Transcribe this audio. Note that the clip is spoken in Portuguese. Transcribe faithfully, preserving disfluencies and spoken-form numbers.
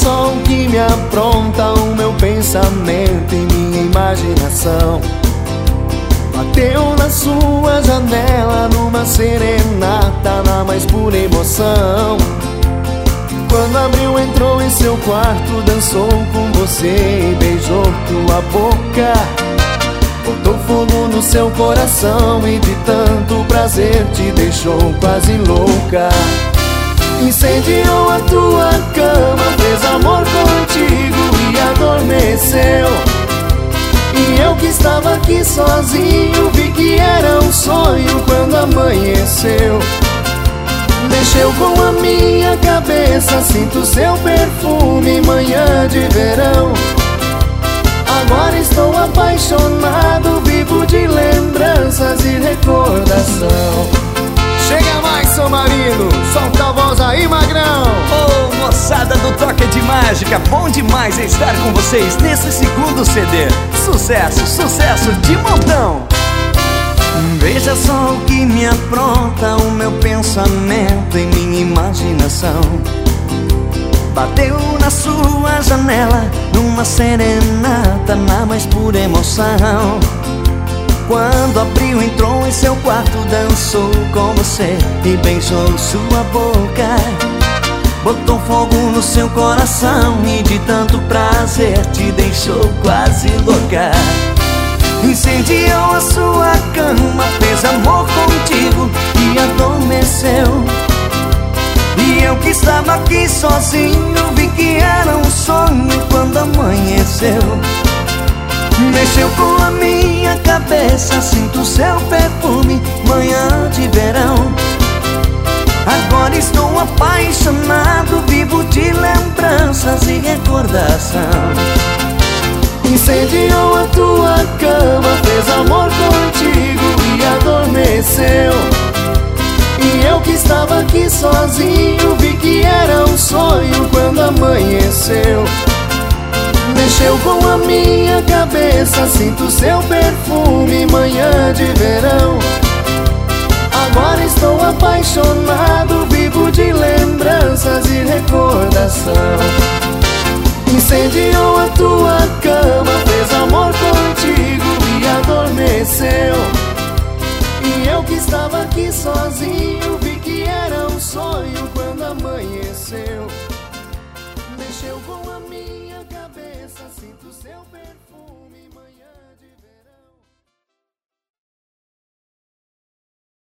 só o que me apronta o meu pensamento e minha imaginação. Bateu na sua janela numa serenata, na mais pura emoção. Quando abriu, entrou em seu quarto, dançou com você e beijou tua boca. Botou fogo no seu coração e de tanto prazer te deixou quase louca. Incendiou a tua cama, fez amor contigo e adormeceu. E eu que estava aqui sozinho vi que era um sonho quando amanheceu. Mexeu com a minha cabeça, sinto seu perfume, manhã de verão. Agora estou apaixonado, vivo de lembranças e recordação. Chega mais, São Marino, solta a voz aí, magrão. Ô, oh, moçada do Toque de Mágica, bom demais estar com vocês nesse segundo C D. Sucesso, sucesso de montão. Veja só o que me apronta o meu pensamento e minha imaginação. Bateu na sua janela numa serenata, na mais pura emoção. Quando abriu, entrou em seu quarto, dançou com você e beijou sua boca. Botou fogo no seu coração e de tanto prazer te deixou quase louca. Incendiou a sua cama, fez amor contigo e adormeceu. E eu que estava aqui sozinho vi que era um sonho quando amanheceu. Mexeu com a minha cabeça, sinto seu perfume, manhã de verão. Agora estou apaixonado, vivo de lembranças e recordação. Incendiou a tua cama, fez amor contigo e adormeceu. E eu que estava aqui sozinho vi que era um sonho quando amanheceu. Mexeu com a minha cabeça, sinto seu perfume, manhã de verão. Agora estou apaixonado, vivo de lembranças e recordação. Incendiou